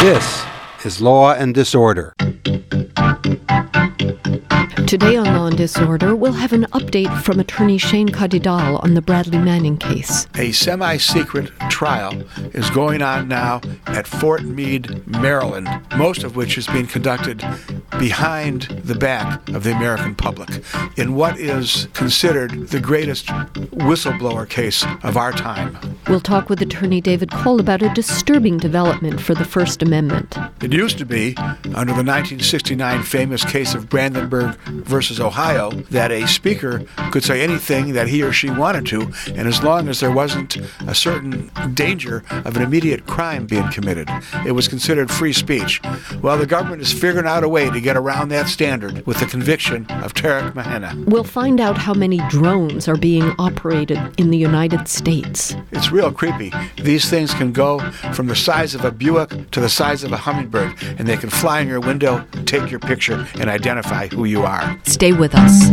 This is Law and Disorder. Today on Law and Disorder, we'll have an update from attorney Shane Kadidal on the Bradley Manning case. A semi-secret trial is going on now at Fort Meade, Maryland, most of which is being conducted behind the back of the American public in what is considered the greatest whistleblower case of our time. We'll talk with attorney David Cole about a disturbing development for the First Amendment. It used to be, under the 1969 famous case of Brandenburg versus Ohio, that a speaker could say anything that he or she wanted to, and as long as there wasn't a certain danger of an immediate crime being committed, it was considered free speech. Well, the government is figuring out a way to get around that standard with the conviction of Tarek Mahena. We'll find out how many drones are being operated in the United States. It's real creepy. These things can go from the size of a Buick to the size of a hummingbird, and they can fly in your window, take your picture, and identify who you are. Stay with us.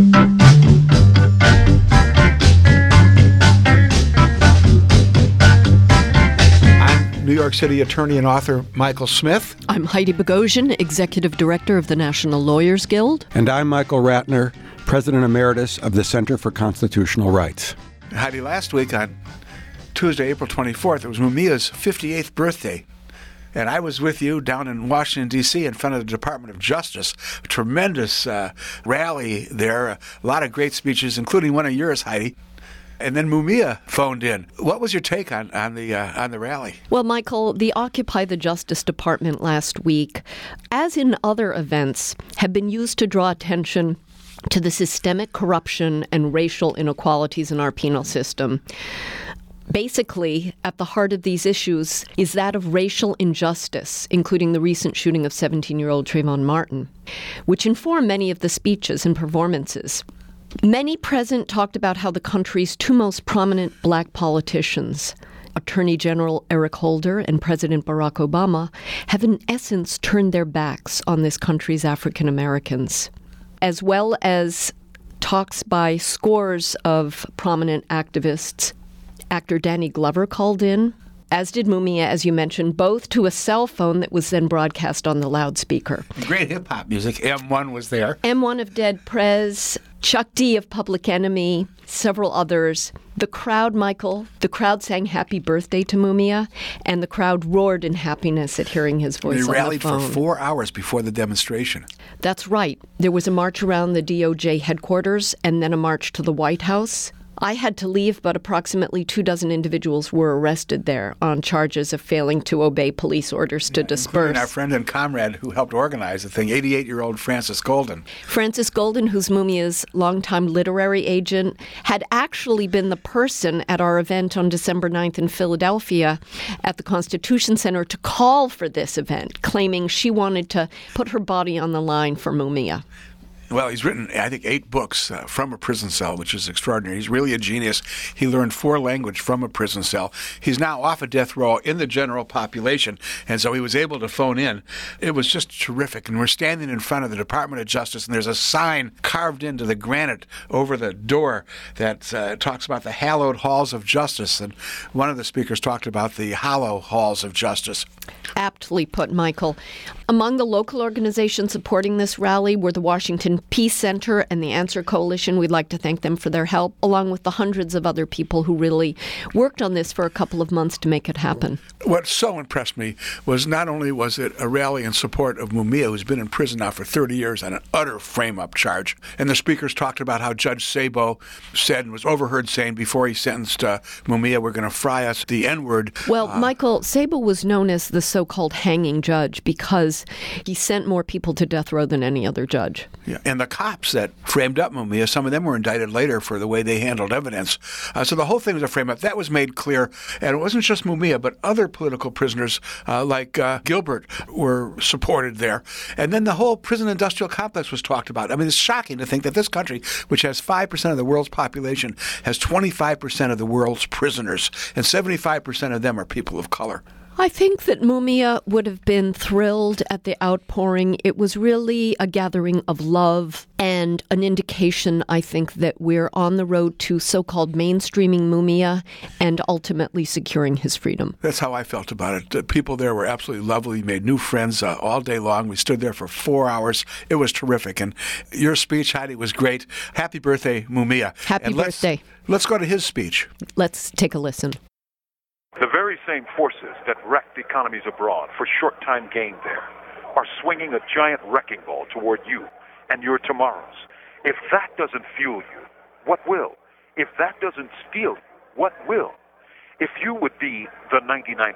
I'm New York City attorney and author Michael Smith. I'm Heidi Bogosian, Executive Director of the National Lawyers Guild. And I'm Michael Ratner, President Emeritus of the Center for Constitutional Rights. Heidi, last week on Tuesday, April 24th, it was Mumia's 58th birthday. And I was with you down in Washington, D.C. in front of the Department of Justice. A tremendous rally there, a lot of great speeches, including one of yours, Heidi. And then Mumia phoned in. What was your take on the rally? Well, Michael, the Occupy the Justice Department last week, as in other events, have been used to draw attention to the systemic corruption and racial inequalities in our penal system. Basically, at the heart of these issues is that of racial injustice, including the recent shooting of 17-year-old Trayvon Martin, which informed many of the speeches and performances. Many present talked about how the country's two most prominent black politicians, Attorney General Eric Holder and President Barack Obama, have in essence turned their backs on this country's African Americans, as well as talks by scores of prominent activists. Actor Danny Glover called in, as did Mumia, as you mentioned, both to a cell phone that was then broadcast on the loudspeaker. Great hip-hop music. M1 was there. M1 of Dead Prez, Chuck D of Public Enemy, several others. The crowd, Michael, the crowd sang happy birthday to Mumia, and the crowd roared in happiness at hearing his voice on the phone. They rallied for 4 hours before the demonstration. That's right. There was a march around the DOJ headquarters and then a march to the White House. I had to leave, but approximately 24 individuals were arrested there on charges of failing to obey police orders to disperse. Including our friend and comrade who helped organize the thing, 88-year-old Francis Golden. Francis Golden, who's Mumia's longtime literary agent, had actually been the person at our event on December 9th in Philadelphia at the Constitution Center to call for this event, claiming she wanted to put her body on the line for Mumia. Well, he's written, I think, 8 books from a prison cell, which is extraordinary. He's really a genius. He learned 4 languages from a prison cell. He's now off of death row in the general population, and so he was able to phone in. It was just terrific. And we're standing in front of the Department of Justice, and there's a sign carved into the granite over the door that talks about the hallowed halls of justice. And one of the speakers talked about the hollow halls of justice. Aptly put, Michael. Among the local organizations supporting this rally were the Washington Peace Center and the Answer Coalition. We'd like to thank them for their help, along with the hundreds of other people who really worked on this for a couple of months to make it happen. What so impressed me was not only was it a rally in support of Mumia, who's been in prison now for 30 years on an utter frame-up charge, and the speakers talked about how Judge Sabo said and was overheard saying before he sentenced Mumia, we're going to fry us the N-word. Well, Michael, Sabo was known as the so-called hanging judge because he sent more people to death row than any other judge. Yeah. And the cops that framed up Mumia, some of them were indicted later for the way they handled evidence. So the whole thing was a frame-up. That was made clear. And it wasn't just Mumia, but other political prisoners like Gilbert were supported there. And then the whole prison industrial complex was talked about. I mean, it's shocking to think that this country, which has 5% of the world's population, has 25% of the world's prisoners, and 75% of them are people of color. I think that Mumia would have been thrilled at the outpouring. It was really a gathering of love and an indication, I think, that we're on the road to so-called mainstreaming Mumia and ultimately securing his freedom. That's how I felt about it. The people there were absolutely lovely. We made new friends all day long. We stood there for 4 hours. It was terrific. And your speech, Heidi, was great. Happy birthday, Mumia. Happy birthday. Let's go to his speech. Let's take a listen. The very same forces that wrecked economies abroad for short-time gain there are swinging a giant wrecking ball toward you and your tomorrows. If that doesn't fuel you, what will? If that doesn't steal you, what will? If you would be the 99%,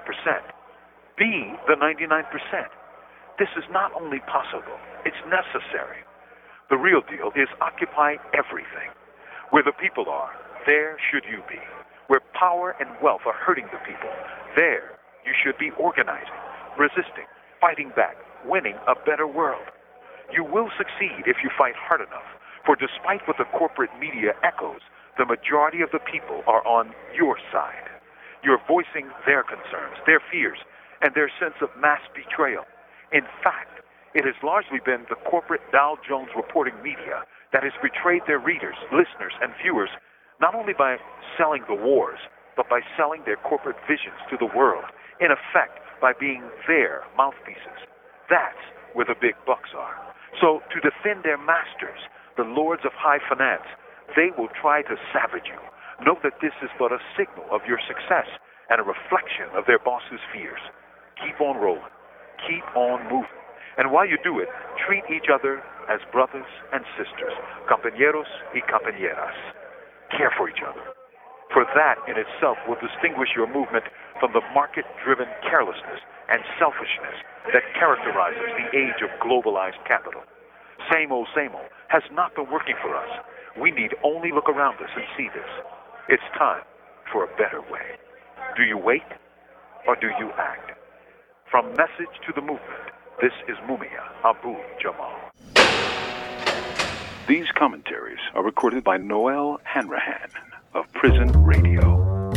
be the 99%. This is not only possible, it's necessary. The real deal is occupy everything. Where the people are, there should you be. Where power and wealth are hurting the people, there you should be organizing, resisting, fighting back, winning a better world. You will succeed if you fight hard enough, for despite what the corporate media echoes, the majority of the people are on your side. You're voicing their concerns, their fears, and their sense of mass betrayal. In fact, it has largely been the corporate Dow Jones reporting media that has betrayed their readers, listeners, and viewers, not only by selling the wars, but by selling their corporate visions to the world, in effect, by being their mouthpieces. That's where the big bucks are. So to defend their masters, the lords of high finance, they will try to savage you. Know that this is but a signal of your success and a reflection of their bosses' fears. Keep on rolling. Keep on moving. And while you do it, treat each other as brothers and sisters, compañeros y compañeras. Care for each other. For that in itself will distinguish your movement from the market-driven carelessness and selfishness that characterizes the age of globalized capital. Same old has not been working for us. We need only look around us and see this. It's time for a better way. Do you wait or do you act? From Message to the Movement, this is Mumia Abu-Jamal. These commentaries are recorded by Noel Hanrahan of Prison Radio.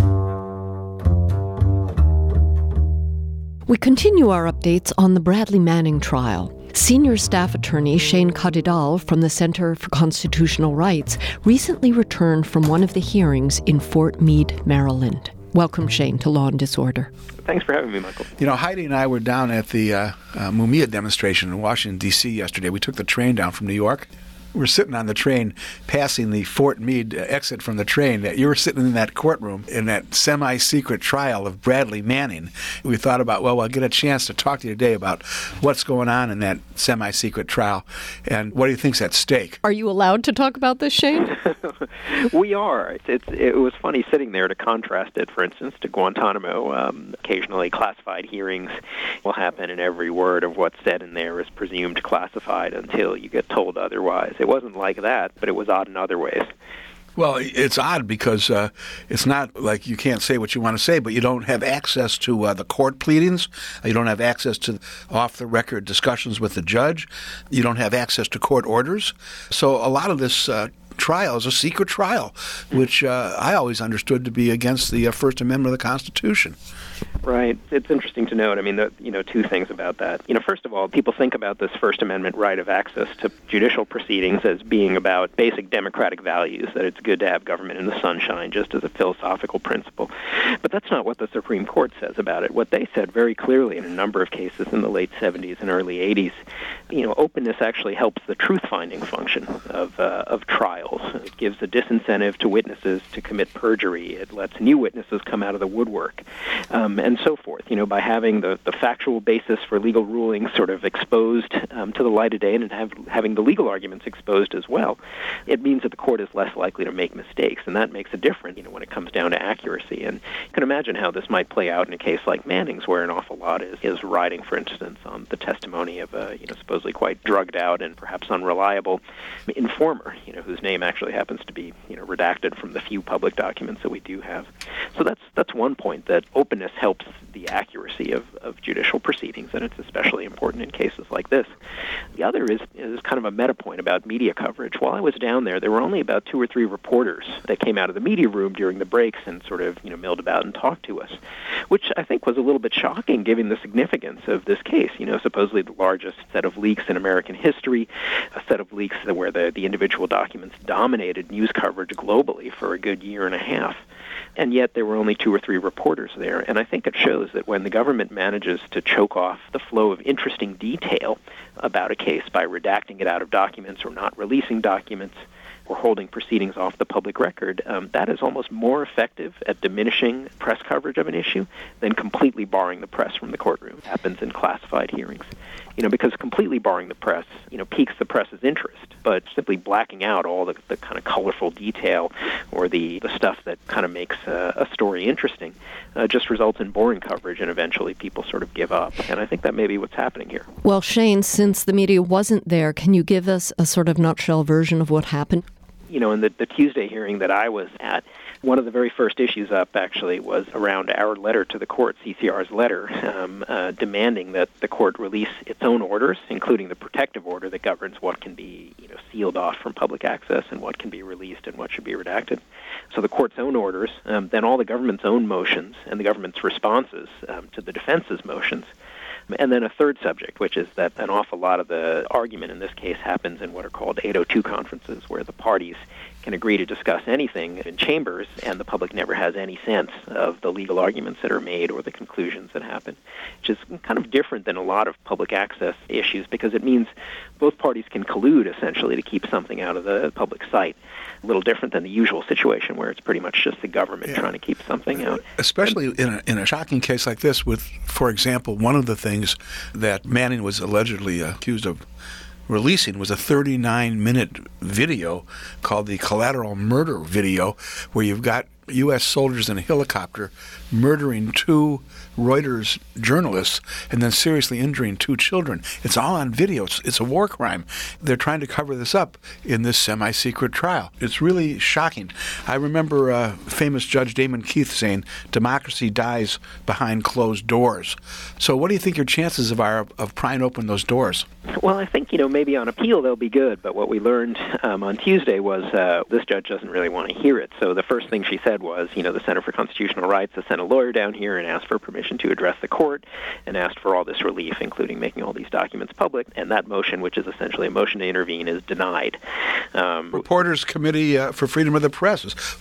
We continue our updates on the Bradley Manning trial. Senior staff attorney Shane Kadidal from the Center for Constitutional Rights recently returned from one of the hearings in Fort Meade, Maryland. Welcome, Shane, to Law and Disorder. Thanks for having me, Michael. You know, Heidi and I were down at the Mumia demonstration in Washington, D.C. yesterday. We took the train down from New York. We're sitting on the train passing the Fort Meade exit from the train. You were sitting in that courtroom in that semi-secret trial of Bradley Manning. We thought about, well, we'll get a chance to talk to you today about what's going on in that semi-secret trial and what do you think's at stake. Are you allowed to talk about this, Shane? We are. It was funny sitting there to contrast it, for instance, to Guantanamo. Occasionally classified hearings will happen and every word of what's said in there is presumed classified until you get told otherwise. It wasn't like that, but it was odd in other ways. Well, it's odd because it's not like you can't say what you want to say, but you don't have access to the court pleadings. You don't have access to off-the-record discussions with the judge. You don't have access to court orders. So a lot of this trial is a secret trial, which I always understood to be against the First Amendment of the Constitution. Right. It's interesting to note. I mean, two things about that. First of all, people think about this First Amendment right of access to judicial proceedings as being about basic democratic values, that it's good to have government in the sunshine, just as a philosophical principle. But that's not what the Supreme Court says about it. What they said very clearly in a number of cases in the late 70s and early 80s, openness actually helps the truth-finding function of trials. It gives a disincentive to witnesses to commit perjury. It lets new witnesses come out of the woodwork. And so forth, by having the factual basis for legal rulings sort of exposed to the light of day and having the legal arguments exposed as well, it means that the court is less likely to make mistakes, and that makes a difference, when it comes down to accuracy. And you can imagine how this might play out in a case like Manning's, where an awful lot is riding, for instance, on the testimony of a, supposedly quite drugged out and perhaps unreliable informer, whose name actually happens to be, redacted from the few public documents that we do have. So that's one point, that openness helps the accuracy of judicial proceedings, and it's especially important in cases like this. The other is kind of a meta point about media coverage. While I was down there were only about 2 or 3 reporters that came out of the media room during the breaks and sort of, milled about and talked to us. which I think was a little bit shocking given the significance of this case. Supposedly the largest set of leaks in American history, a set of leaks where the individual documents dominated news coverage globally for a good year and a half. And yet there were only 2 or 3 reporters there. And I think it shows that when the government manages to choke off the flow of interesting detail about a case by redacting it out of documents or not releasing documents or holding proceedings off the public record, that is almost more effective at diminishing press coverage of an issue than completely barring the press from the courtroom. It happens in classified hearings. Because completely barring the press, piques the press's interest, but simply blacking out all the kind of colorful detail or the stuff that kind of makes a story interesting just results in boring coverage, and eventually people sort of give up. And I think that may be what's happening here. Well, Shane, since the media wasn't there, can you give us a sort of nutshell version of what happened? In the Tuesday hearing that I was at, one of the very first issues up, actually, was around our letter to the court, CCR's letter, demanding that the court release its own orders, including the protective order that governs what can be sealed off from public access and what can be released and what should be redacted. So the court's own orders, then all the government's own motions and the government's responses to the defense's motions. And then a third subject, which is that an awful lot of the argument in this case happens in what are called 802 conferences, where the parties can agree to discuss anything in chambers, and the public never has any sense of the legal arguments that are made or the conclusions that happen, which is kind of different than a lot of public access issues because it means both parties can collude, essentially, to keep something out of the public sight. A little different than the usual situation where it's pretty much just the government trying to keep something out. Especially in a shocking case like this with, for example, one of the things that Manning was allegedly accused of releasing was a 39-minute video called the Collateral Murder video, where you've got U.S. soldiers in a helicopter murdering 2 Reuters journalists and then seriously injuring 2 children. It's all on video. It's a war crime. They're trying to cover this up in this semi-secret trial. It's really shocking. I remember famous Judge Damon Keith saying, "Democracy dies behind closed doors." So what do you think your chances of prying open those doors? Well, I think, maybe on appeal they'll be good, but what we learned on Tuesday was this judge doesn't really want to hear it. So the first thing she said was, the Center for Constitutional Rights has sent a lawyer down here and asked for permission to address the court and asked for all this relief, including making all these documents public, and that motion, which is essentially a motion to intervene, is denied. Reporters Committee for Freedom of the Press,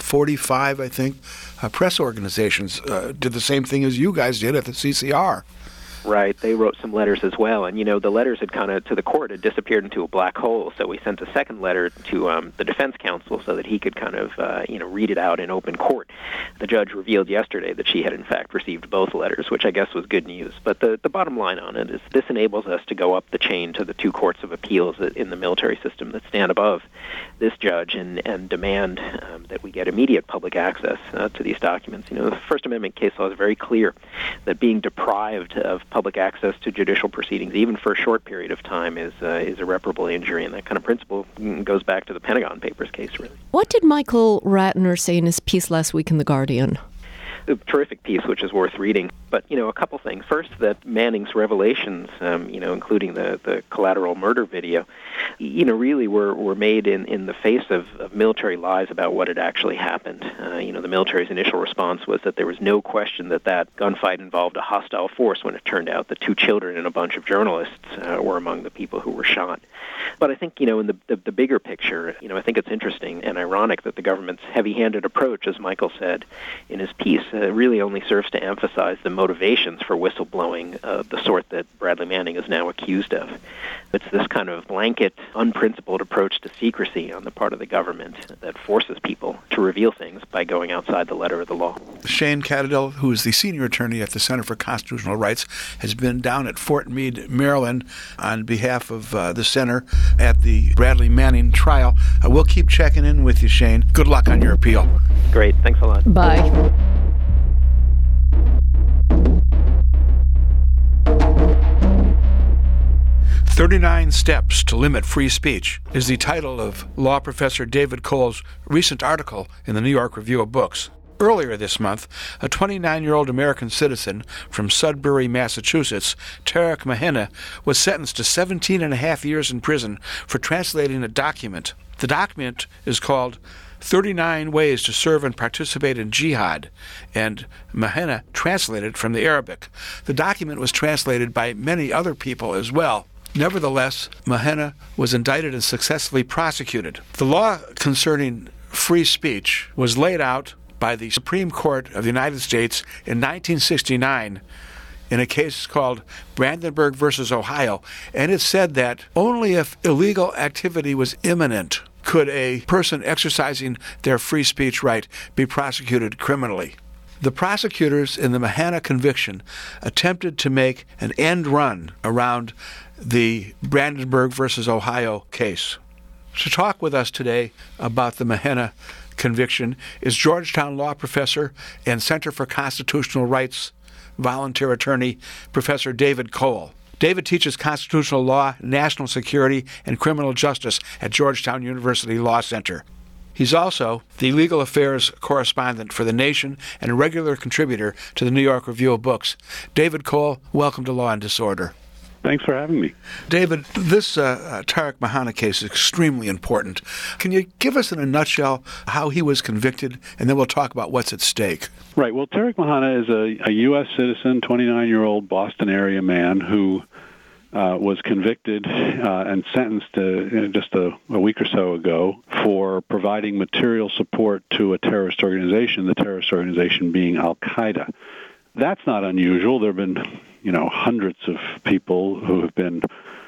45, I think, press organizations did the same thing as you guys did at the CCR. Right. They wrote some letters as well. And, the letters had to the court had disappeared into a black hole. So we sent a second letter to the defense counsel so that he could read it out in open court. The judge revealed yesterday that she had, in fact, received both letters, which I guess was good news. But the bottom line on it is this enables us to go up the chain to the 2 courts of appeals in the military system that stand above this judge and demand that we get immediate public access to these documents. The First Amendment case law is very clear that being deprived of public access to judicial proceedings, even for a short period of time, is irreparable injury, and that kind of principle goes back to the Pentagon Papers case, really. What did Michael Ratner say in his piece last week in The Guardian? A terrific piece, which is worth reading. But, a couple things. First, that Manning's revelations, including the collateral murder video, really were made in the face of military lies about what had actually happened. The military's initial response was that there was no question that gunfight involved a hostile force, when it turned out that 2 children and a bunch of journalists were among the people who were shot. But I think, in the bigger picture, I think it's interesting and ironic that the government's heavy-handed approach, as Michael said in his piece, really only serves to emphasize the motivations for whistleblowing of the sort that Bradley Manning is now accused of. It's this kind of blanket, unprincipled approach to secrecy on the part of the government that forces people to reveal things by going outside the letter of the law. Shane Cattadell, who is the senior attorney at the Center for Constitutional Rights, has been down at Fort Meade, Maryland, on behalf of the center at the Bradley Manning trial. We'll keep checking in with you, Shane. Good luck on your appeal. Great. Thanks a lot. Bye. "39 Steps to Limit Free Speech" is the title of law professor David Cole's recent article in the New York Review of Books. Earlier this month, a 29-year-old American citizen from Sudbury, Massachusetts, Tarek Mahina, was sentenced to 17 and a half years in prison for translating a document. The document is called 39 Ways to Serve and Participate in Jihad, and Mahana translated from the Arabic. The document was translated by many other people as well. Nevertheless, Mahana was indicted and successfully prosecuted. The law concerning free speech was laid out by the Supreme Court of the United States in 1969 in a case called Brandenburg versus Ohio, and it said that only if illegal activity was imminent could a person exercising their free speech right be prosecuted criminally. The prosecutors in the Mahana conviction attempted to make an end run around the Brandenburg versus Ohio case. To talk with us today about the Mahana conviction is Georgetown law professor and Center for Constitutional Rights volunteer attorney, Professor David Cole. David teaches constitutional law, national security, and criminal justice at Georgetown University Law Center. He's also the legal affairs correspondent for The Nation and a regular contributor to the New York Review of Books. David Cole, welcome to Law and Disorder. Thanks for having me. David, this Tariq Mahana case is extremely important. Can you give us in a nutshell how he was convicted, and then we'll talk about what's at stake? Right. Well, Tariq Mahana is a U.S. citizen, 29-year-old Boston area man who was convicted and sentenced just a week or so ago for providing material support to a terrorist organization, the terrorist organization being Al-Qaeda. That's not unusual. There have been, hundreds of people who have been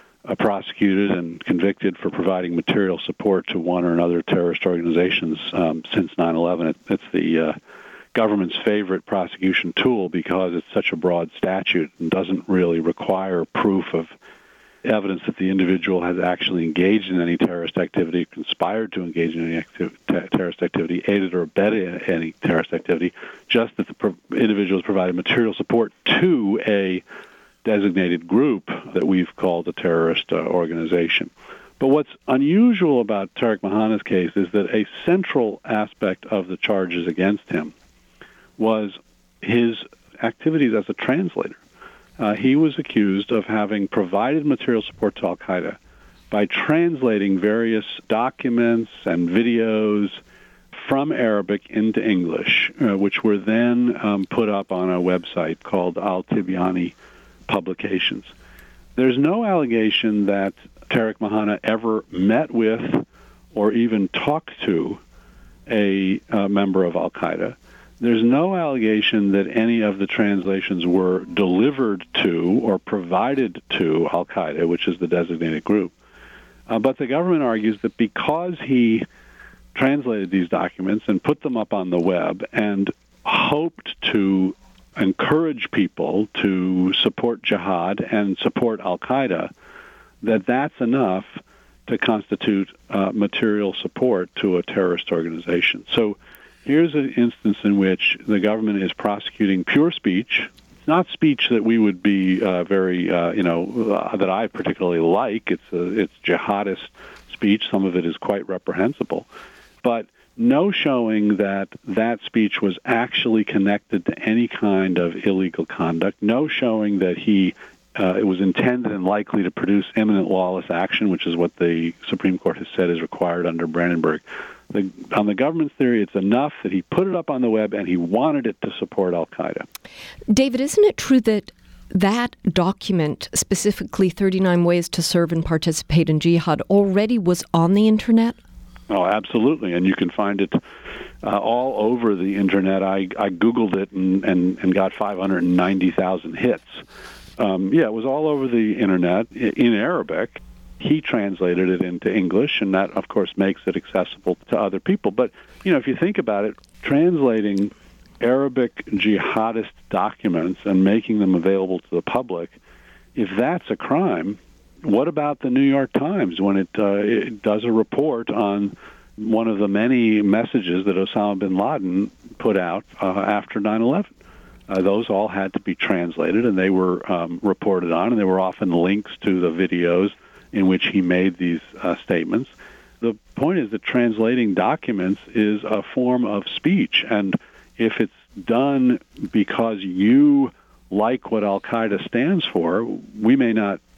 prosecuted and convicted for providing material support to one or another terrorist organizations since 9/11. It's the government's favorite prosecution tool because it's such a broad statute and doesn't really require proof of evidence that the individual has actually engaged in any terrorist activity, conspired to engage in any terrorist activity, aided or abetted any terrorist activity, just that the individual has provided material support to a designated group that we've called a terrorist organization. But what's unusual about Tariq Mahana's case is that a central aspect of the charges against him was his activities as a translator. He was accused of having provided material support to Al-Qaeda by translating various documents and videos from Arabic into English, which were then put up on a website called Al-Tibyani Publications. There's no allegation that Tariq Mahana ever met with or even talked to a member of Al-Qaeda. There's no allegation that any of the translations were delivered to or provided to Al-Qaeda, which is the designated group. But the government argues that because he translated these documents and put them up on the web and hoped to encourage people to support jihad and support Al-Qaeda, that's enough to constitute material support to a terrorist organization. So here's an instance in which the government is prosecuting pure speech. It's not speech that we would be that I particularly like. It's jihadist speech. Some of it is quite reprehensible. But no showing that speech was actually connected to any kind of illegal conduct. No showing that it was intended and likely to produce imminent lawless action, which is what the Supreme Court has said is required under Brandenburg. On the government's theory, it's enough that he put it up on the web and he wanted it to support Al-Qaeda. David, isn't it true that document, specifically 39 Ways to Serve and Participate in Jihad, already was on the Internet? Oh, absolutely, and you can find it all over the Internet. I Googled it and got 590,000 hits. It was all over the Internet in Arabic. He translated it into English, and that, of course, makes it accessible to other people. But, if you think about it, translating Arabic jihadist documents and making them available to the public, if that's a crime, what about the New York Times when it does a report on one of the many messages that Osama bin Laden put out after 9/11? Those all had to be translated, and they were reported on, and there were often links to the videos in which he made these statements. The point is that translating documents is a form of speech, and if it's done because you like what Al-Qaeda stands for, we may not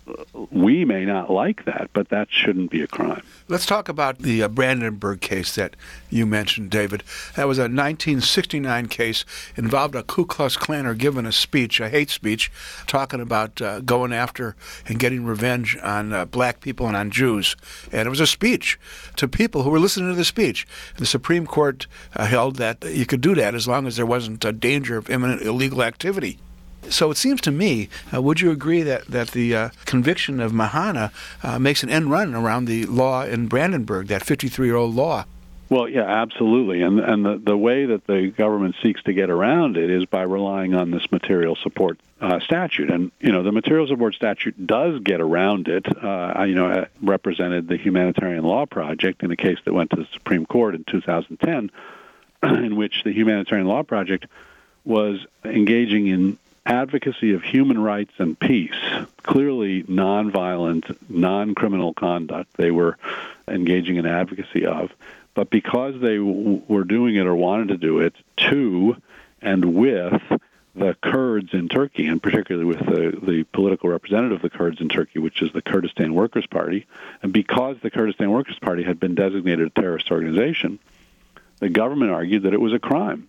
we may not like that, but that shouldn't be a crime. Let's talk about the Brandenburg case that you mentioned, David. That was a 1969 case, involved a Ku Klux Klaner giving a speech, a hate speech, talking about going after and getting revenge on black people and on Jews. And it was a speech to people who were listening to the speech. The Supreme Court held that you could do that as long as there wasn't a danger of imminent illegal activity. So it seems to me, would you agree that the conviction of Mahana makes an end run around the law in Brandenburg, that 53-year-old law? Well, yeah, absolutely. And the way that the government seeks to get around it is by relying on this material support statute. And, the material support statute does get around it. I represented the Humanitarian Law Project in a case that went to the Supreme Court in 2010, in which the Humanitarian Law Project was engaging in advocacy of human rights and peace, clearly nonviolent, non-criminal conduct they were engaging in advocacy of. But because they were doing it or wanted to do it to and with the Kurds in Turkey, and particularly with the political representative of the Kurds in Turkey, which is the Kurdistan Workers' Party, and because the Kurdistan Workers' Party had been designated a terrorist organization, the government argued that it was a crime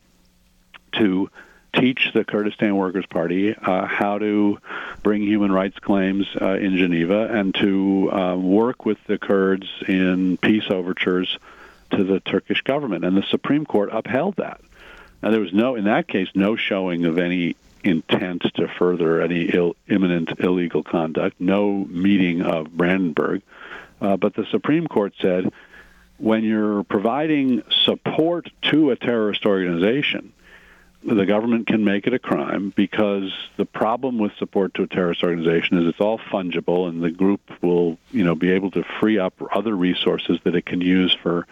to teach the Kurdistan Workers' Party how to bring human rights claims in Geneva and to work with the Kurds in peace overtures to the Turkish government. And the Supreme Court upheld that. Now, there was in that case, no showing of any intent to further any imminent illegal conduct, no meeting of Brandenburg. But the Supreme Court said, when you're providing support to a terrorist organization, the government can make it a crime, because the problem with support to a terrorist organization is it's all fungible, and the group will, be able to free up other resources that it can use for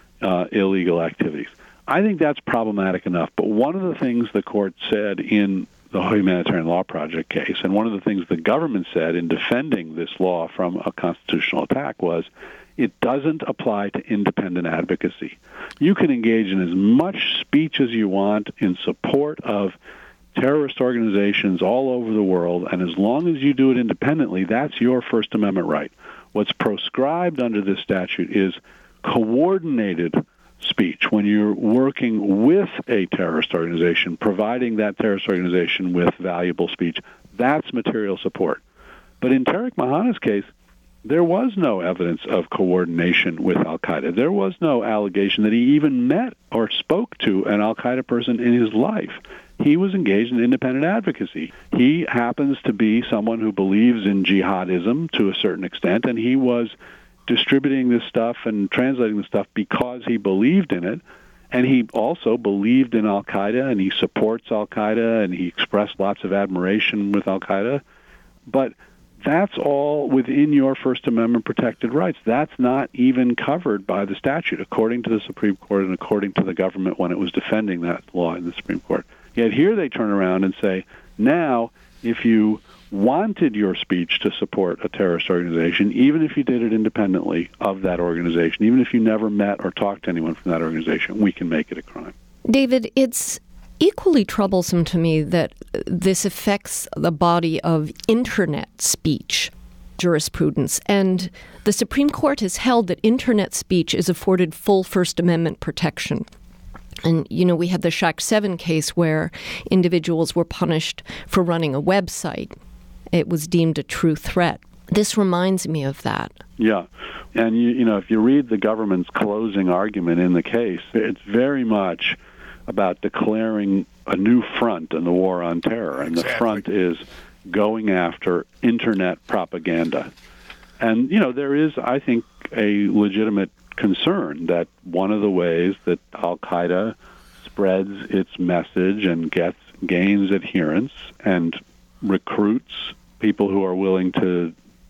illegal activities. I think that's problematic enough. But one of the things the court said in the Humanitarian Law Project case, and one of the things the government said in defending this law from a constitutional attack, was it doesn't apply to independent advocacy. You can engage in as much speech as you want in support of terrorist organizations all over the world, and as long as you do it independently, that's your First Amendment right. What's proscribed under this statute is coordinated speech. When you're working with a terrorist organization, providing that terrorist organization with valuable speech, that's material support. But in Tariq Mahana's case, there was no evidence of coordination with al-Qaeda. There was no allegation that he even met or spoke to an al-Qaeda person in his life. He was engaged in independent advocacy. He happens to be someone who believes in jihadism to a certain extent, and he was distributing this stuff and translating this stuff because he believed in it. And he also believed in al-Qaeda, and he supports al-Qaeda, and he expressed lots of admiration with al-Qaeda. But that's all within your First Amendment protected rights. That's not even covered by the statute, according to the Supreme Court and according to the government when it was defending that law in the Supreme Court. Yet here they turn around and say, now, if you wanted your speech to support a terrorist organization, even if you did it independently of that organization, even if you never met or talked to anyone from that organization, we can make it a crime. David, it's equally troublesome to me that this affects the body of Internet speech jurisprudence. And the Supreme Court has held that Internet speech is afforded full First Amendment protection. And, we had the Shaq 7 case where individuals were punished for running a website. It was deemed a true threat. This reminds me of that. Yeah. And, if you read the government's closing argument in the case, it's very much about declaring a new front in the war on terror. And the front is going after Internet propaganda. And, there is, I think, a legitimate concern that one of the ways that al-Qaeda spreads its message and gains adherence and recruits people who are willing to,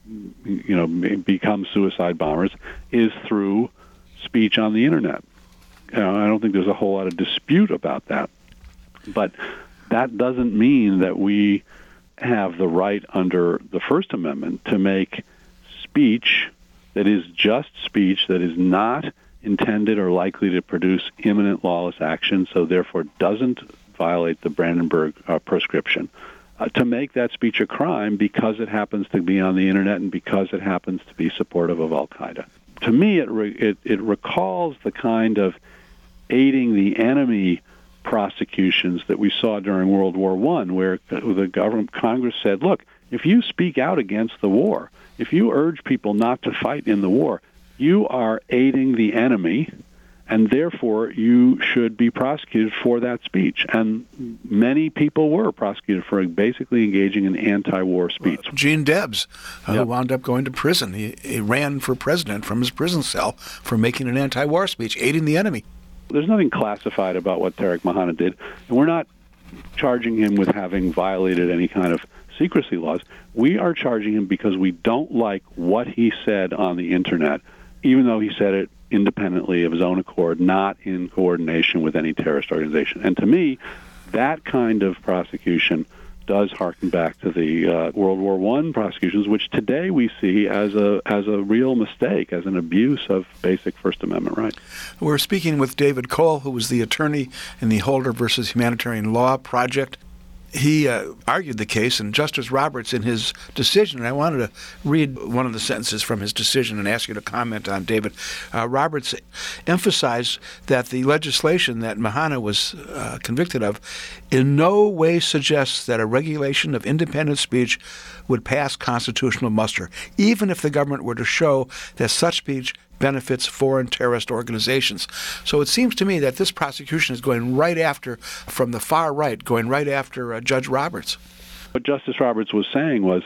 become suicide bombers is through speech on the Internet. I don't think there's a whole lot of dispute about that. But that doesn't mean that we have the right under the First Amendment to make speech that is just speech, that is not intended or likely to produce imminent lawless action, so therefore doesn't violate the Brandenburg proscription, to make that speech a crime because it happens to be on the internet and because it happens to be supportive of Al-Qaeda. To me, it recalls the kind of aiding the enemy prosecutions that we saw during World War I, where the Congress said, look, if you speak out against the war, if you urge people not to fight in the war, you are aiding the enemy, and therefore you should be prosecuted for that speech. And many people were prosecuted for basically engaging in anti-war speech. Gene Debs, who wound up going to prison. He ran for president from his prison cell for making an anti-war speech, aiding the enemy. There's nothing classified about what Tariq Mahana did, and we're not charging him with having violated any kind of secrecy laws. We are charging him because we don't like what he said on the internet, even though he said it independently of his own accord, not in coordination with any terrorist organization. And to me, that kind of prosecution does harken back to the World War I prosecutions, which today we see as a real mistake, as an abuse of basic First Amendment rights. We're speaking with David Cole, who was the attorney in the Holder versus Humanitarian Law Project. He argued the case, and Justice Roberts, in his decision, and I wanted to read one of the sentences from his decision and ask you to comment on, David. Roberts emphasized that the legislation that Mahana was convicted of in no way suggests that a regulation of independent speech would pass constitutional muster, even if the government were to show that such speech benefits foreign terrorist organizations. So it seems to me that this prosecution is going right after, from the far right, going right after Judge Roberts. What Justice Roberts was saying was,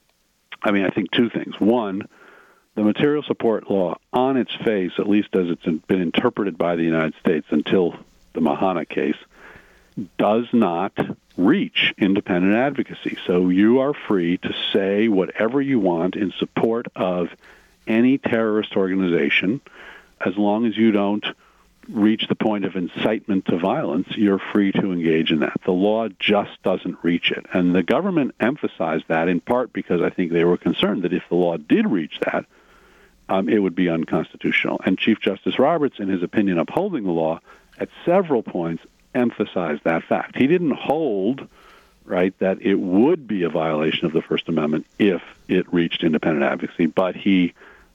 I think two things. One, the material support law on its face, at least as it's been interpreted by the United States until the Mahana case, does not reach independent advocacy. So you are free to say whatever you want in support of any terrorist organization, as long as you don't reach the point of incitement to violence, you're free to engage in that. The law just doesn't reach it. And the government emphasized that in part because I think they were concerned that if the law did reach that, it would be unconstitutional. And Chief Justice Roberts, in his opinion upholding the law, at several points emphasized that fact. He didn't hold, right, that it would be a violation of the First Amendment if it reached independent advocacy, but he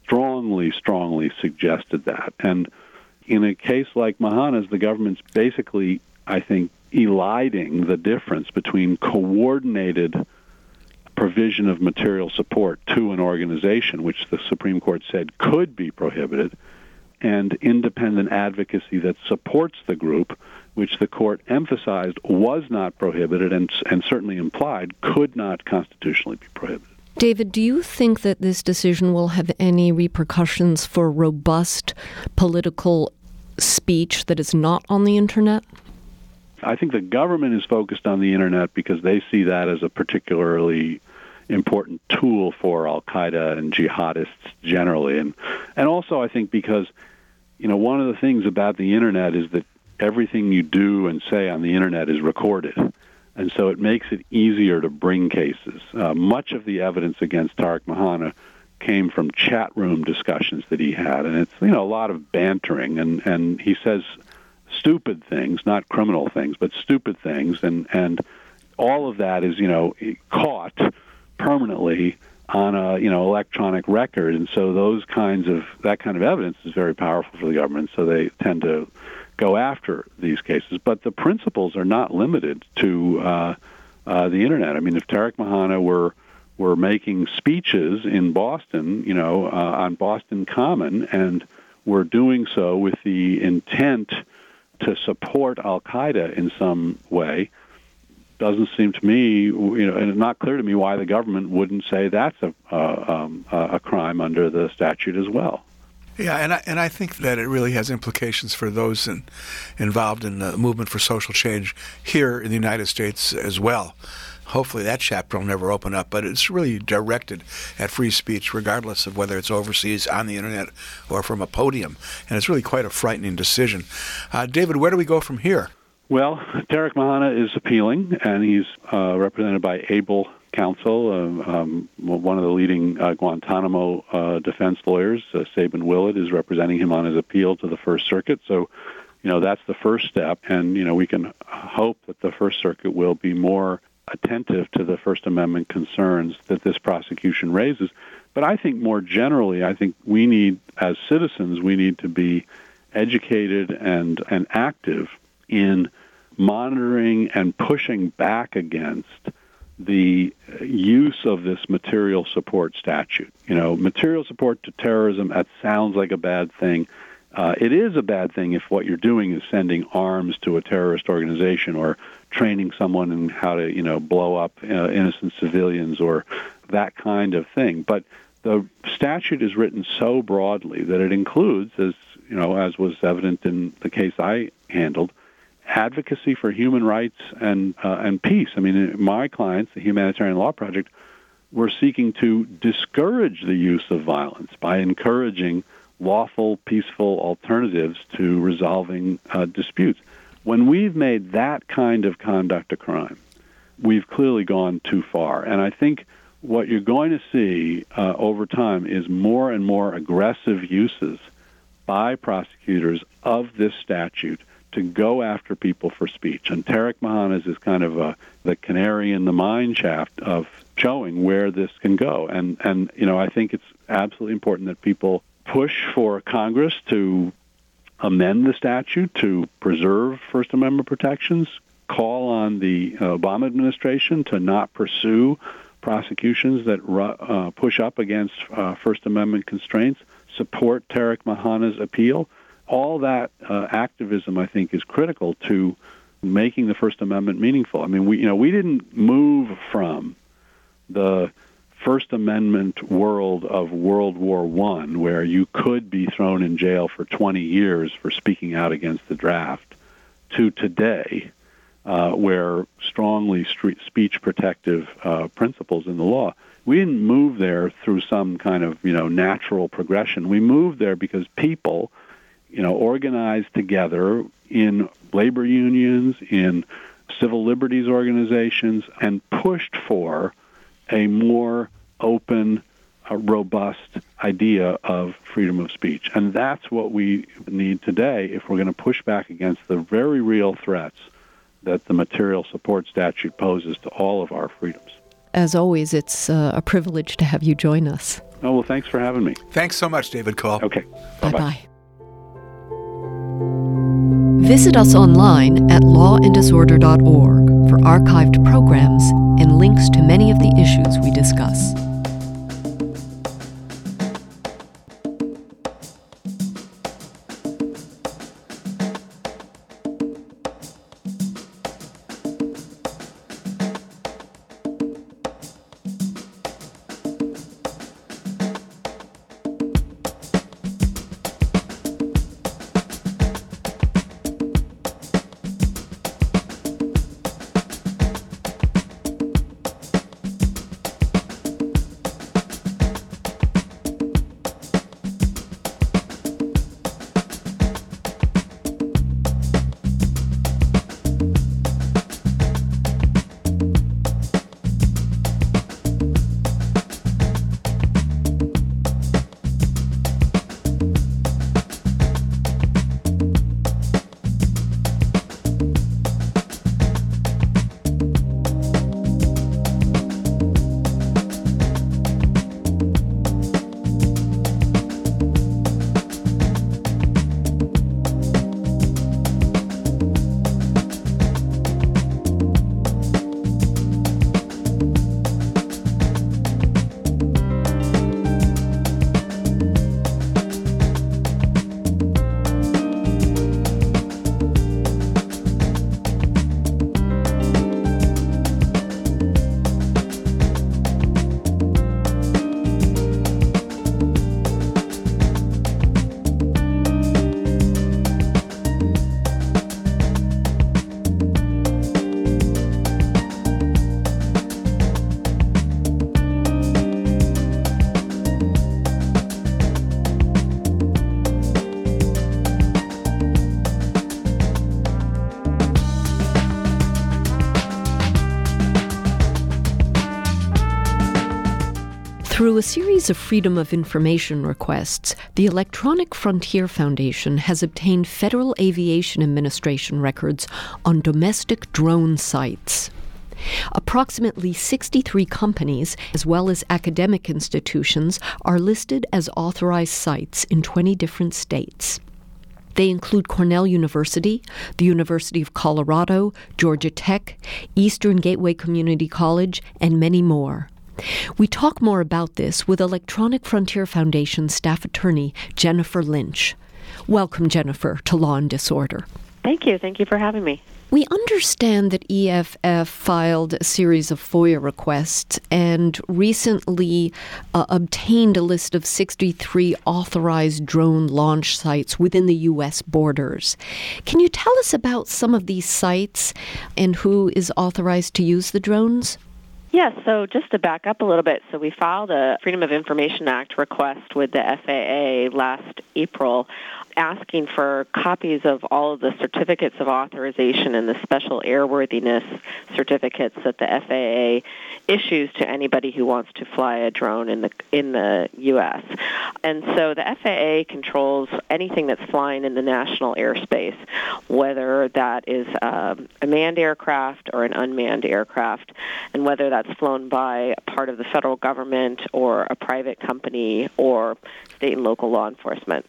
strongly suggested that. And in a case like Mahana's, the government's basically, I think, eliding the difference between coordinated provision of material support to an organization, which the Supreme Court said could be prohibited, and independent advocacy that supports the group, which the court emphasized was not prohibited and certainly implied could not constitutionally be prohibited. David, do you think that this decision will have any repercussions for robust political speech that is not on the internet? I think the government is focused on the internet because they see that as a particularly important tool for Al-Qaeda and jihadists generally. And also I think because, one of the things about the internet is that everything you do and say on the internet is recorded. And so it makes it easier to bring cases. Much of the evidence against Tariq Mahana came from chat room discussions that he had. And it's, a lot of bantering. And he says stupid things, not criminal things, but stupid things. And all of that is, caught permanently on a, electronic record. And so that kind of evidence is very powerful for the government. So they tend to go after these cases, but the principles are not limited to the internet. If Tariq Mahana were making speeches in Boston, on Boston Common, and were doing so with the intent to support Al-Qaeda in some way, doesn't seem to me, and it's not clear to me why the government wouldn't say that's a crime under the statute as well. Yeah, and I think that it really has implications for those involved in the movement for social change here in the United States as well. Hopefully that chapter will never open up, but it's really directed at free speech, regardless of whether it's overseas, on the internet, or from a podium. And it's really quite a frightening decision. David, where do we go from here? Well, Tariq Mahana is appealing, and he's represented by able counsel, one of the leading Guantanamo defense lawyers, Sabin Willett, is representing him on his appeal to the First Circuit. So, that's the first step, and, we can hope that the First Circuit will be more attentive to the First Amendment concerns that this prosecution raises. But I think more generally, I think we need, as citizens, we need to be educated and active in monitoring and pushing back against the use of this material support statute. Material support to terrorism, that sounds like a bad thing. It is a bad thing if what you're doing is sending arms to a terrorist organization or training someone in how to, blow up innocent civilians or that kind of thing. But the statute is written so broadly that it includes, as was evident in the case I handled, advocacy for human rights and peace. I mean, my clients, the Humanitarian Law Project, were seeking to discourage the use of violence by encouraging lawful, peaceful alternatives to resolving disputes. When we've made that kind of conduct a crime, we've clearly gone too far. And I think what you're going to see over time is more and more aggressive uses by prosecutors of this statute to go after people for speech. And Tarek Mahanas is kind of the canary in the mine shaft of showing where this can go. And I think it's absolutely important that people push for Congress to amend the statute to preserve First Amendment protections, call on the Obama administration to not pursue prosecutions that push up against First Amendment constraints, support Tarek Mahanas' appeal. All that activism, I think, is critical to making the First Amendment meaningful. I mean, we didn't move from the First Amendment world of World War I, where you could be thrown in jail for 20 years for speaking out against the draft, to today, where strongly speech protective principles in the law. We didn't move there through some kind of natural progression. We moved there because people organized together in labor unions, in civil liberties organizations, and pushed for a more open, robust idea of freedom of speech. And that's what we need today if we're going to push back against the very real threats that the material support statute poses to all of our freedoms. As always, it's a privilege to have you join us. Oh, well, thanks for having me. Thanks so much, David Cole. Okay. Bye-bye. Visit us online at lawanddisorder.org for archived programs and links to many of the issues we discuss. Through a series of Freedom of Information requests, the Electronic Frontier Foundation has obtained Federal Aviation Administration records on domestic drone sites. Approximately 63 companies, as well as academic institutions, are listed as authorized sites in 20 different states. They include Cornell University, the University of Colorado, Georgia Tech, Eastern Gateway Community College, and many more. We talk more about this with Electronic Frontier Foundation staff attorney Jennifer Lynch. Welcome, Jennifer, to Law and Disorder. Thank you. Thank you for having me. We understand that EFF filed a series of FOIA requests and recently obtained a list of 63 authorized drone launch sites within the U.S. borders. Can you tell us about some of these sites and who is authorized to use the drones? Yes, so just to back up a little bit, so we filed a Freedom of Information Act request with the FAA last April asking for copies of all of the certificates of authorization and the special airworthiness certificates that the FAA issues to anybody who wants to fly a drone in the U.S. And so the FAA controls anything that's flying in the national airspace, whether that is a manned aircraft or an unmanned aircraft, and whether that's flown by a part of the federal government or a private company or state and local law enforcement.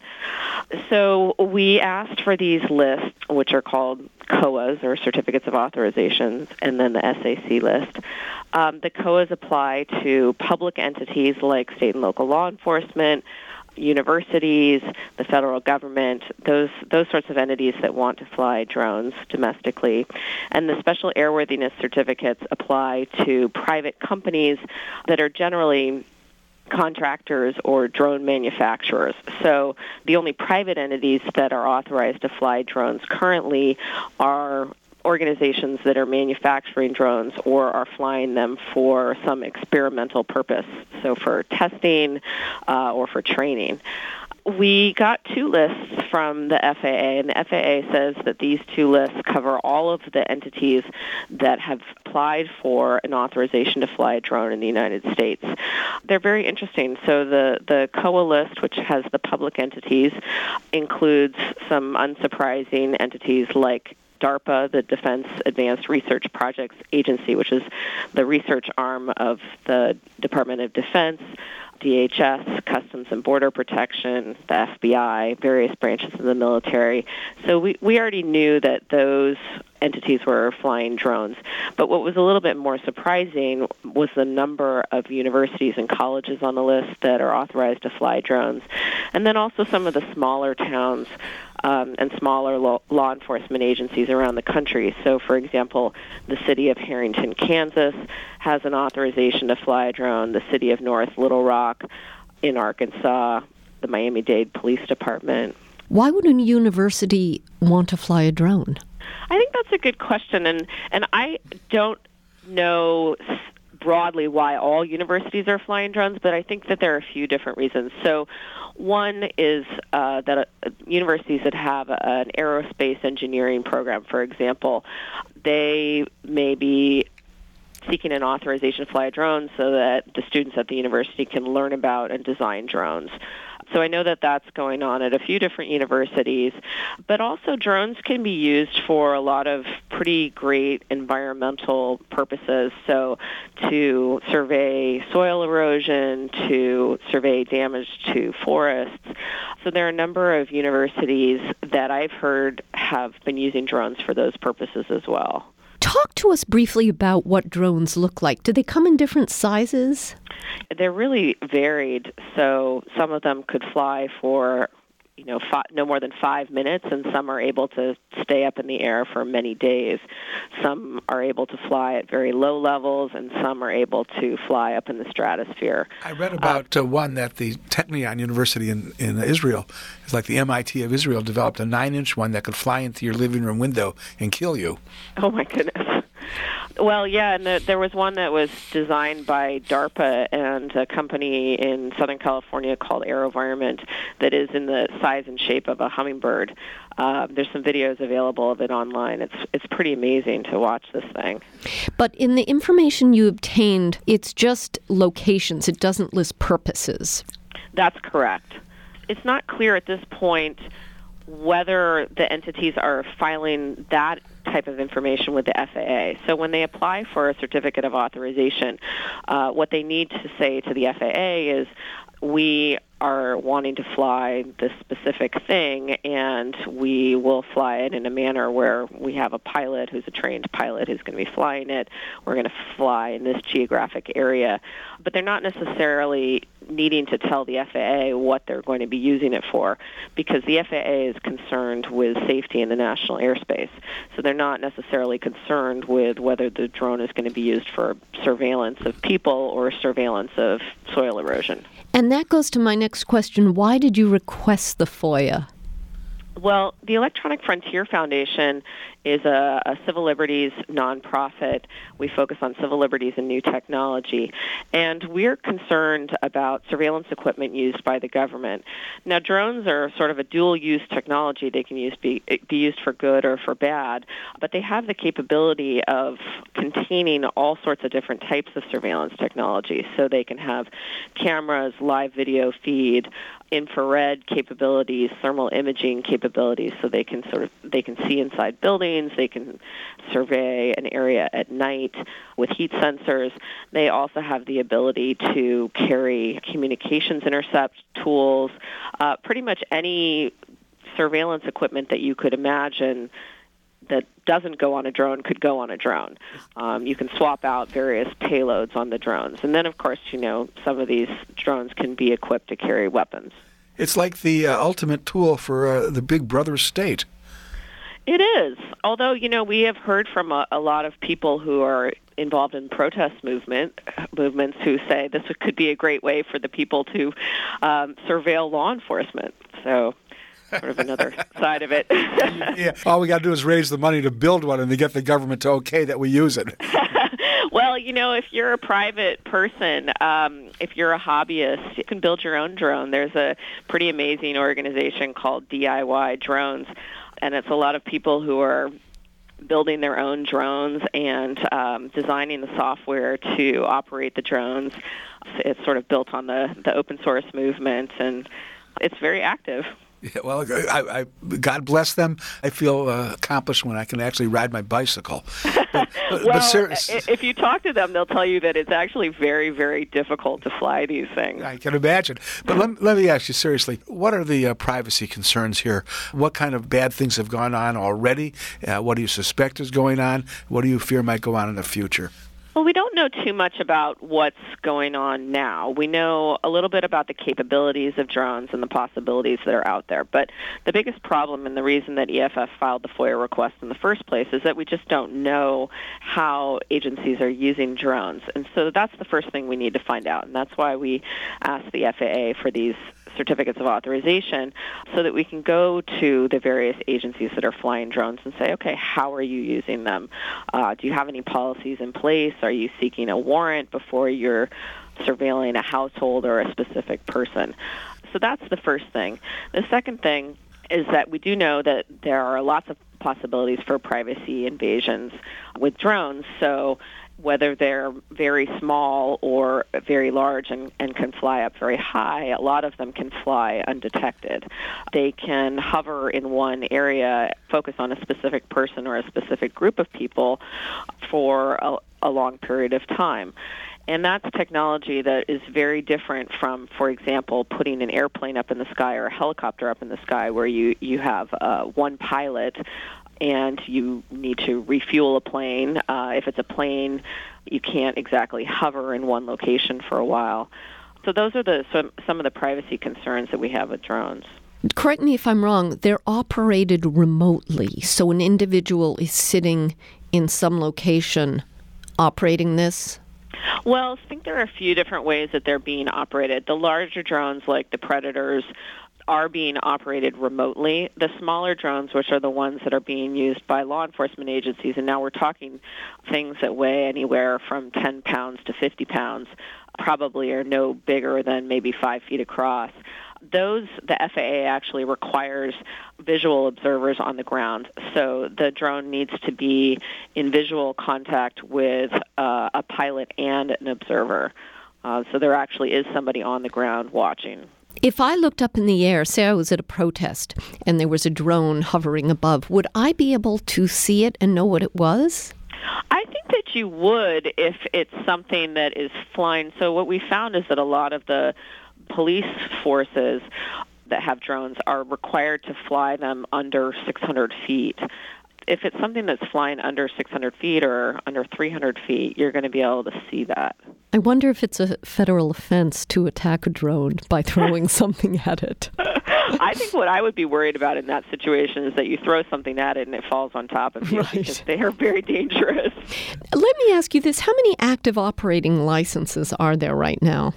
So we asked for these lists, which are called COAs, or Certificates of Authorizations, and then the SAC list. The COAs apply to public entities like state and local law enforcement, universities, the federal government, those sorts of entities that want to fly drones domestically. And the special airworthiness certificates apply to private companies that are generally contractors or drone manufacturers. So the only private entities that are authorized to fly drones currently are organizations that are manufacturing drones or are flying them for some experimental purpose, so for testing or for training. We got two lists from the FAA, and the FAA says that these two lists cover all of the entities that have applied for an authorization to fly a drone in the United States. They're very interesting. So the COA list, which has the public entities, includes some unsurprising entities like DARPA, the Defense Advanced Research Projects Agency, which is the research arm of the Department of Defense, DHS, Customs and Border Protection, the FBI, various branches of the military. So we already knew that those entities were flying drones. But what was a little bit more surprising was the number of universities and colleges on the list that are authorized to fly drones. And then also some of the smaller towns and smaller law enforcement agencies around the country. So, for example, the city of Harrington, Kansas, has an authorization to fly a drone. The city of North Little Rock in Arkansas, the Miami-Dade Police Department. Why would a university want to fly a drone? I think that's a good question, and I don't know broadly why all universities are flying drones, but I think that there are a few different reasons. So one is that universities that have an aerospace engineering program, for example, they may be seeking an authorization to fly a drone so that the students at the university can learn about and design drones. So I know that that's going on at a few different universities, but also drones can be used for a lot of pretty great environmental purposes. So to survey soil erosion, to survey damage to forests. So there are a number of universities that I've heard have been using drones for those purposes as well. Talk to us briefly about what drones look like. Do they come in different sizes? They're really varied. So some of them could fly for, no more than 5 minutes, and some are able to stay up in the air for many days. Some are able to fly at very low levels, and some are able to fly up in the stratosphere. I read about one that the Technion University in Israel, it's like the MIT of Israel, developed a 9-inch one that could fly into your living room window and kill you. Oh, my goodness. Well, yeah, and there was one that was designed by DARPA and a company in Southern California called AeroVironment that is in the size and shape of a hummingbird. There's some videos available of it online. It's pretty amazing to watch this thing. But in the information you obtained, it's just locations. It doesn't list purposes. That's correct. It's not clear at this point whether the entities are filing that type of information with the FAA. So when they apply for a certificate of authorization, what they need to say to the FAA is, we are wanting to fly this specific thing, and we will fly it in a manner where we have a pilot who's a trained pilot who's going to be flying it. We're going to fly in this geographic area. But they're not necessarily needing to tell the FAA what they're going to be using it for, because the FAA is concerned with safety in the national airspace. So they're not necessarily concerned with whether the drone is going to be used for surveillance of people or surveillance of soil erosion. And that goes to my next question. Why did you request the FOIA? Well, the Electronic Frontier Foundation is a civil liberties nonprofit. We focus on civil liberties and new technology, and we're concerned about surveillance equipment used by the government. Now, drones are sort of a dual-use technology. They can be used for good or for bad, but they have the capability of containing all sorts of different types of surveillance technology. So they can have cameras, live video feed, infrared capabilities, thermal imaging capabilities, so they can see inside buildings. They can survey an area at night with heat sensors. They also have the ability to carry communications intercept tools. Pretty much any surveillance equipment that you could imagine that doesn't go on a drone could go on a drone. You can swap out various payloads on the drones. And then, of course, some of these drones can be equipped to carry weapons. It's like the ultimate tool for the Big Brother state. It is. Although, we have heard from a lot of people who are involved in protest movements who say this could be a great way for the people to surveil law enforcement. So sort of another side of it. Yeah. All we got to do is raise the money to build one and to get the government to okay that we use it. Well, if you're a private person, if you're a hobbyist, you can build your own drone. There's a pretty amazing organization called DIY Drones, and it's a lot of people who are building their own drones and designing the software to operate the drones. It's sort of built on the open source movement, and it's very active. Yeah, well, God bless them. I feel accomplished when I can actually ride my bicycle. But if you talk to them, they'll tell you that it's actually very, very difficult to fly these things. I can imagine. But let me ask you seriously, what are the privacy concerns here? What kind of bad things have gone on already? What do you suspect is going on? What do you fear might go on in the future? Well, we don't know too much about what's going on now. We know a little bit about the capabilities of drones and the possibilities that are out there. But the biggest problem and the reason that EFF filed the FOIA request in the first place is that we just don't know how agencies are using drones. And so that's the first thing we need to find out. And that's why we asked the FAA for these certificates of authorization so that we can go to the various agencies that are flying drones and say, okay, how are you using them? Do you have any policies in place? Are you seeking a warrant before you're surveilling a household or a specific person? So that's the first thing. The second thing is that we do know that there are lots of possibilities for privacy invasions with drones. So whether they're very small or very large and can fly up very high, a lot of them can fly undetected. They can hover in one area, focus on a specific person or a specific group of people for a long period of time. And that's technology that is very different from, for example, putting an airplane up in the sky or a helicopter up in the sky where you have one pilot and you need to refuel a plane. If it's a plane, you can't exactly hover in one location for a while. So those are some of the privacy concerns that we have with drones. Correct me if I'm wrong, they're operated remotely. So an individual is sitting in some location operating this? Well, I think there are a few different ways that they're being operated. The larger drones, like the Predators, are being operated remotely. The smaller drones, which are the ones that are being used by law enforcement agencies, and now we're talking things that weigh anywhere from 10 pounds to 50 pounds, probably are no bigger than maybe 5 feet across. Those, the FAA actually requires visual observers on the ground. So the drone needs to be in visual contact with a pilot and an observer. So there actually is somebody on the ground watching. If I looked up in the air, say I was at a protest, and there was a drone hovering above, would I be able to see it and know what it was? I think that you would if it's something that is flying. So what we found is that a lot of the police forces that have drones are required to fly them under 600 feet. If it's something that's flying under 600 feet or under 300 feet, you're going to be able to see that. I wonder if it's a federal offense to attack a drone by throwing something at it. I think what I would be worried about in that situation is that you throw something at it and it falls on top of you, because they are very dangerous. Let me ask you this. How many active operating licenses are there right now?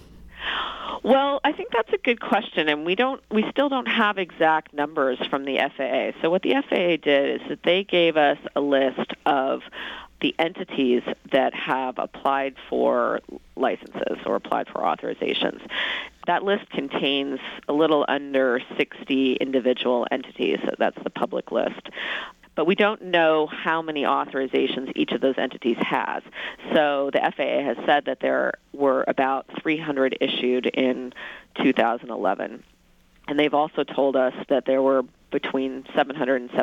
Well, I think that's a good question, and we still don't have exact numbers from the FAA. So what the FAA did is that they gave us a list of the entities that have applied for licenses or applied for authorizations. That list contains a little under 60 individual entities. So that's the public list. But we don't know how many authorizations each of those entities has. So the FAA has said that there were about 300 issued in 2011. And they've also told us that there were between 700 and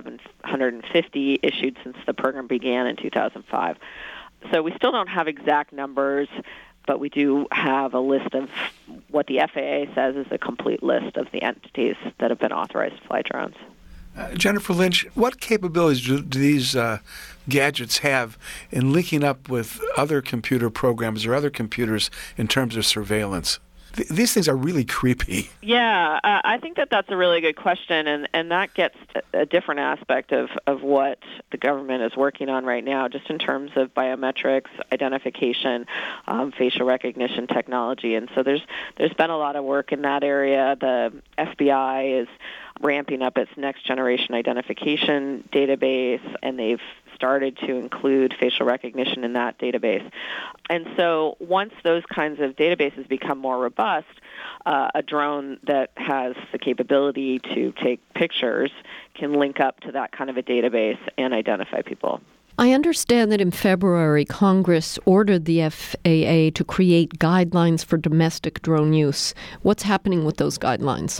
750 issued since the program began in 2005. So we still don't have exact numbers, but we do have a list of what the FAA says is a complete list of the entities that have been authorized to fly drones. Jennifer Lynch, what capabilities do these gadgets have in linking up with other computer programs or other computers in terms of surveillance? These things are really creepy. Yeah, I think that's a really good question, and that gets a different aspect of what the government is working on right now, just in terms of biometrics, identification, facial recognition technology. And so there's been a lot of work in that area. The FBI is ramping up its next generation identification database, and they've started to include facial recognition in that database. And so once those kinds of databases become more robust, a drone that has the capability to take pictures can link up to that kind of a database and identify people. I understand that in February, Congress ordered the FAA to create guidelines for domestic drone use. What's happening with those guidelines?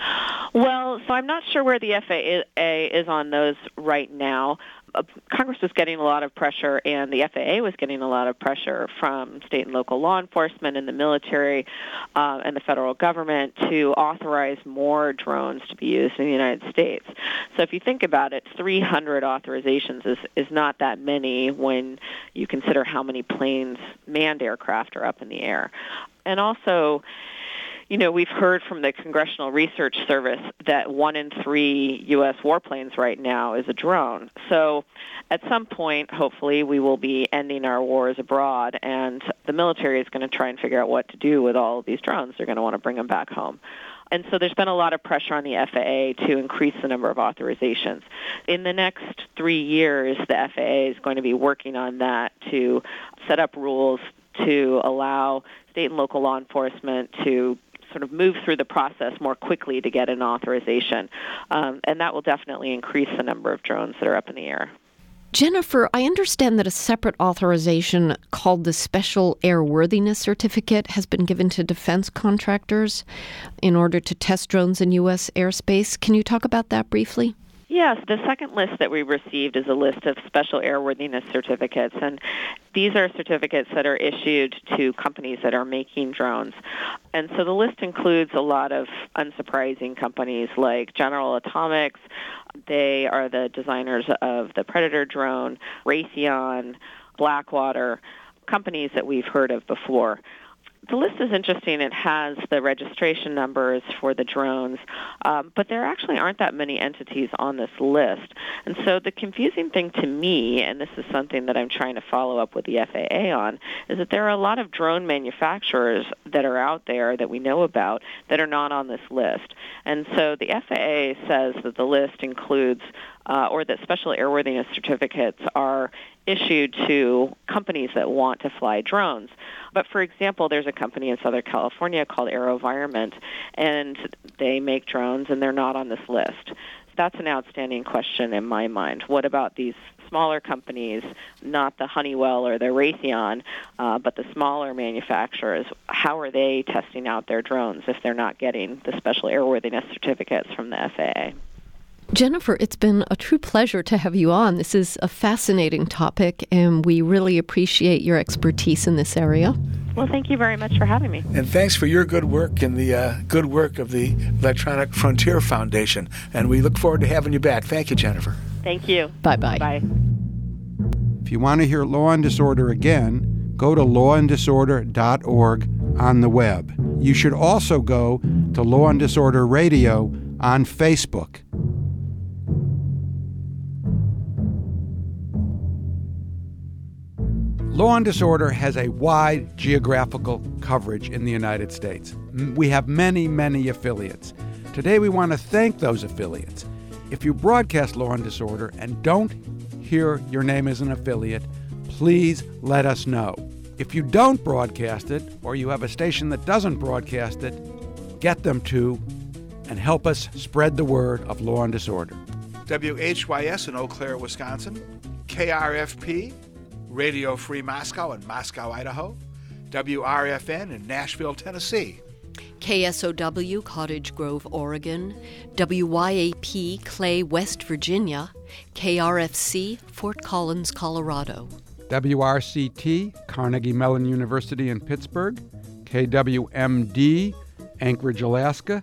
Well, so I'm not sure where the FAA is on those right now. Congress was getting a lot of pressure, and the FAA was getting a lot of pressure from state and local law enforcement and the military and the federal government to authorize more drones to be used in the United States. So if you think about it, 300 authorizations is not that many when you consider how many planes, manned aircraft, are up in the air. And also, you know, we've heard from the Congressional Research Service that 1 in 3 U.S. warplanes right now is a drone. So at some point, hopefully, we will be ending our wars abroad, and the military is going to try and figure out what to do with all of these drones. They're going to want to bring them back home. And so there's been a lot of pressure on the FAA to increase the number of authorizations. In the next 3 years, the FAA is going to be working on that to set up rules to allow state and local law enforcement to sort of move through the process more quickly to get an authorization. And that will definitely increase the number of drones that are up in the air. Jennifer, I understand that a separate authorization called the Special Airworthiness Certificate has been given to defense contractors in order to test drones in U.S. airspace. Can you talk about that briefly? Yes, the second list that we received is a list of special airworthiness certificates, and these are certificates that are issued to companies that are making drones. And so the list includes a lot of unsurprising companies like General Atomics. They are the designers of the Predator drone, Raytheon, Blackwater, companies that we've heard of before. The list is interesting. It has the registration numbers for the drones, but there actually aren't that many entities on this list. And so the confusing thing to me, and this is something that I'm trying to follow up with the FAA on, is that there are a lot of drone manufacturers that are out there that we know about that are not on this list. And so the FAA says that the list includes or that special airworthiness certificates are issued to companies that want to fly drones. But for example, there's a company in Southern California called AeroVironment, and they make drones, and they're not on this list. That's an outstanding question in my mind. What about these smaller companies, not the Honeywell or the Raytheon, but the smaller manufacturers, how are they testing out their drones if they're not getting the special airworthiness certificates from the FAA? Jennifer, it's been a true pleasure to have you on. This is a fascinating topic, and we really appreciate your expertise in this area. Well, thank you very much for having me. And thanks for your good work and the good work of the Electronic Frontier Foundation. And we look forward to having you back. Thank you, Jennifer. Thank you. Bye-bye. Bye. If you want to hear Law and Disorder again, go to lawanddisorder.org on the web. You should also go to Law and Disorder Radio on Facebook. Law and Disorder has a wide geographical coverage in the United States. We have many, many affiliates. Today we want to thank those affiliates. If you broadcast Law and Disorder and don't hear your name as an affiliate, please let us know. If you don't broadcast it, or you have a station that doesn't broadcast it, get them to and help us spread the word of Law and Disorder. WHYS in Eau Claire, Wisconsin. KRFP, Radio Free Moscow in Moscow, Idaho. WRFN in Nashville, Tennessee. KSOW, Cottage Grove, Oregon. WYAP, Clay, West Virginia. KRFC, Fort Collins, Colorado. WRCT, Carnegie Mellon University in Pittsburgh. KWMD, Anchorage, Alaska.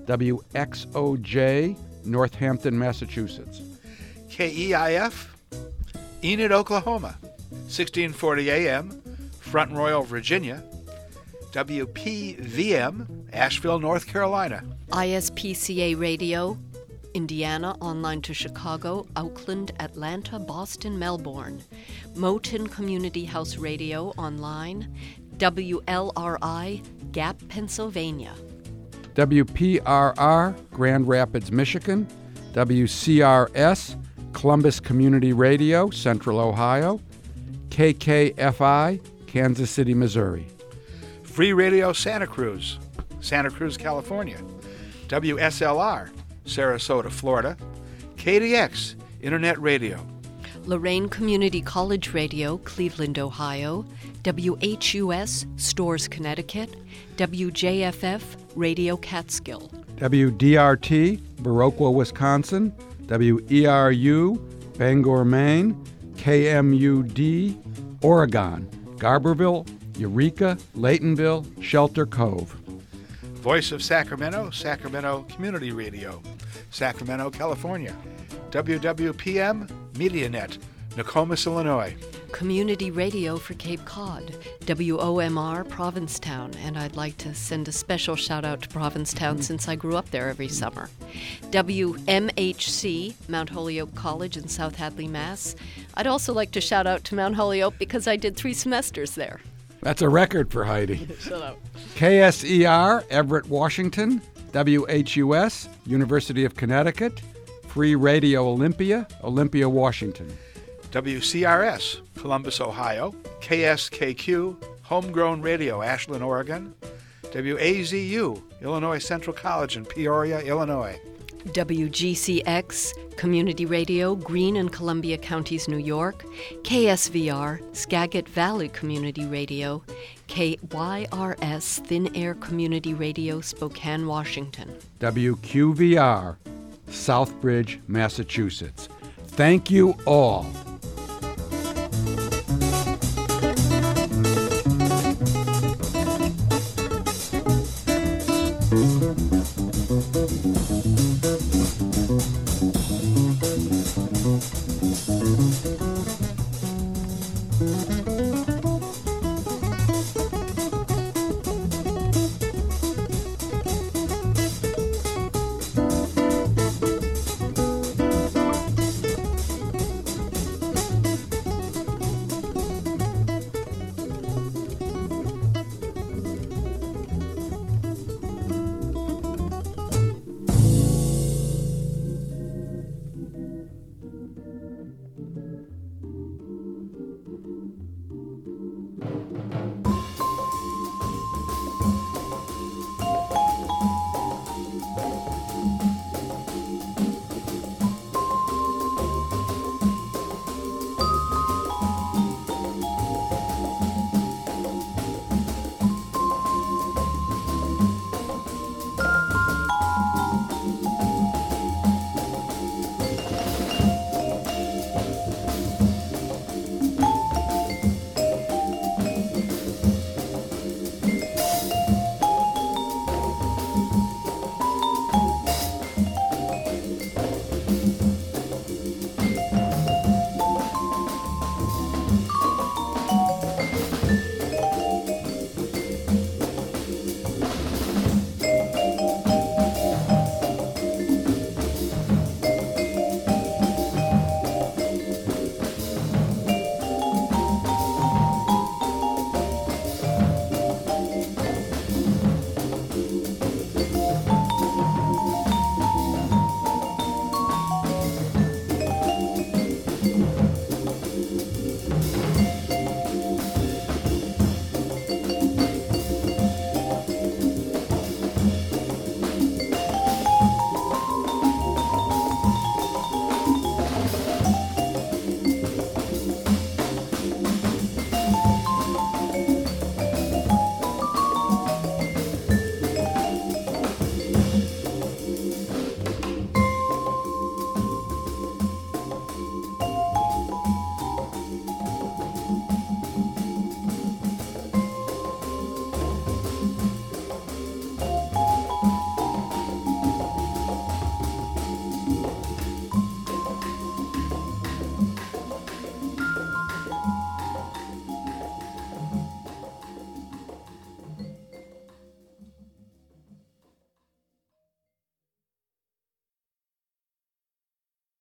WXOJ, Northampton, Massachusetts. KEIF, Enid, Oklahoma. 1640 AM, Front Royal, Virginia. WPVM, Asheville, North Carolina. ISPCA Radio, Indiana, online to Chicago, Oakland, Atlanta, Boston, Melbourne. Moton Community House Radio, online. WLRI, Gap, Pennsylvania. WPRR, Grand Rapids, Michigan. WCRS, Columbus Community Radio, Central Ohio. KKFI, Kansas City, Missouri. Free Radio Santa Cruz, California. WSLR, Sarasota, Florida. KDX, Internet Radio. Lorraine Community College Radio, Cleveland, Ohio. WHUS, Stores, Connecticut. WJFF, Radio Catskill. WDRT, Viroqua, Wisconsin. WERU, Bangor, Maine. KMUD, Oregon. Garberville, Eureka, Laytonville, Shelter Cove. Voice of Sacramento, Sacramento Community Radio, Sacramento, California. WWPM, MediaNet, Nokomis, Illinois. Community Radio for Cape Cod, WOMR, Provincetown, and I'd like to send a special shout out to Provincetown since I grew up there every summer. WMHC, Mount Holyoke College in South Hadley, Mass. I'd also like to shout out to Mount Holyoke because I did 3 semesters there. That's a record for Heidi. Shut up. KSER, Everett, Washington. WHUS, University of Connecticut. Free Radio Olympia, Olympia, Washington. WCRS, Columbus, Ohio. KSKQ, Homegrown Radio, Ashland, Oregon. WAZU, Illinois Central College in Peoria, Illinois. WGCX, Community Radio, Greene and Columbia Counties, New York. KSVR, Skagit Valley Community Radio. KYRS, Thin Air Community Radio, Spokane, Washington. WQVR, Southbridge, Massachusetts. Thank you all.